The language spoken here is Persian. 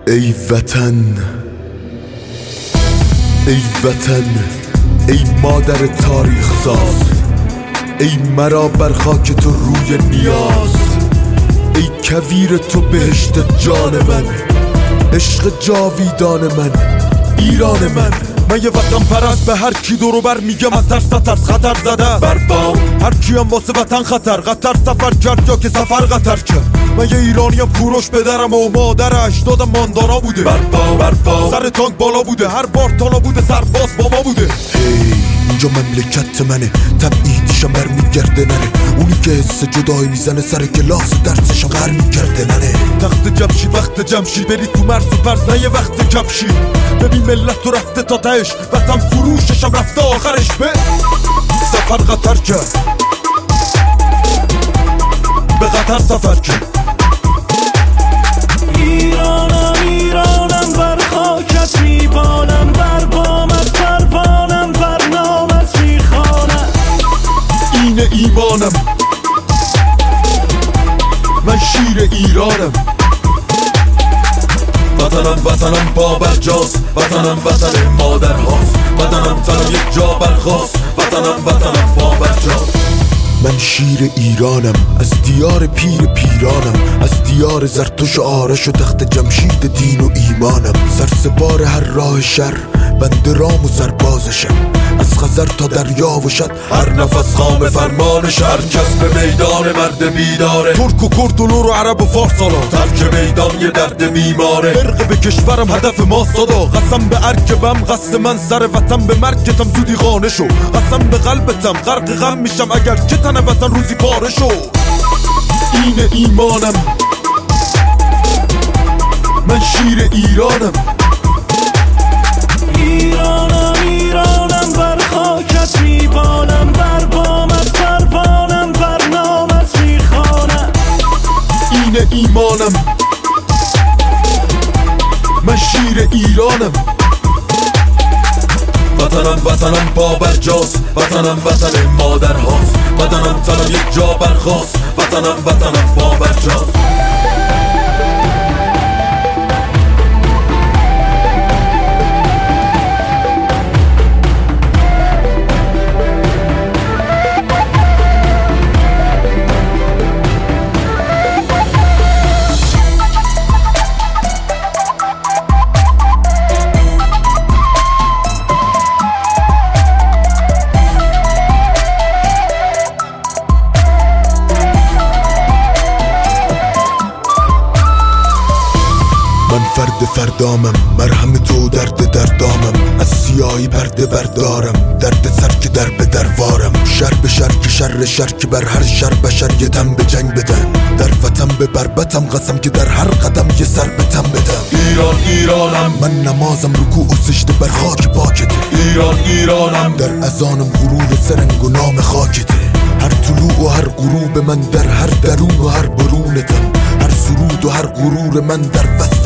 ای وطن، ای وطن، ای مادر تاریخ ساز، ای مرا بر خاک تو روی نیاز، ای کویر تو بهشت جان من، عشق جاویدان من، ایران من. من یه وطن پرست، به هر کی دورو بر میگم از ترس خطر زده بر بام. هر کیم واسه وطن قطر سفر کرد یا که سفر قطر کرد. من یه ایرانیم کوروش پدرم و مادرش دادم ماندارا بوده بر بام. سر تانک بالا بوده، هر بار تالا بوده، سرباز با ما بوده. اینجا مملکت منه، تبعیدشم برمیگرده نره. اونی که حس جدایی میزنه سر کلاس درسشم غر میگرده نره. تخت جمشید وقت جمشید، بری تو مرز و پرز نه یه وقت کفشی. ببین ملت تو رفته تا تهش، وطن فروششم رفته آخرش به سفر قطر کرد، به قطر سفر کرد. ایرانم بر خاکت میبانم، بر بامت پروانم، بر نامت میخوانم. اینه ایمانم، من شیر ایرانم. وطنم بابرجاست، وطن مادر هاست. وطنم یک جا برخاست، وطنم بابرجاست. من شیر ایرانم، از دیار پیرانم، از دیار زرتوش و آرش و تخت جمشید دین و ایمانم. سرسپار هر راه شر، بنده رام و سربازشم. از خزر تا دریا و شد، هر نفس خام فرمانش. هر کس به میدان مرد بیداره، ترک و کرد و لور و عرب و فارس سالا. ترک میدان یه درد میماره، فرق به کشورم هدف ما صدا. قسم به ارکبم قصد من سر وطن، به مرگتم زودی خانه شو. قسم به قلبتم غرق غم میشم اگر که تن وطن روزی پاره شو. اینه ایمانم، من شیر ایرانم. ایرانم بر خاکت میبانم، بر بامت پروانم، بر نامت میخوانم. اینه ایمانم، من شیر ایرانم. وطنم بابرجاست، وطن مادر هاست. وطنم یک جا برخاست، وطنم بابرجاست. من فردامم، مرهم تو دردامم. از سیاهی پرده بردارم، درد سر که در به دروارم. شر به شر که شر که بر هر شر بشر یه دم به جنگ بدن. در وطن به بربتم قسم که در هر قدم یه سر به تم بدم. ایرانم، من نمازم رکوع و سجده بر خاک پاکته. ایرانم، در اذانم غرور سرنگ و نام خاکته. هر طلوع و هر غروب من در هر درون و هر برونتم. هر سرود و هر غرور من در وسط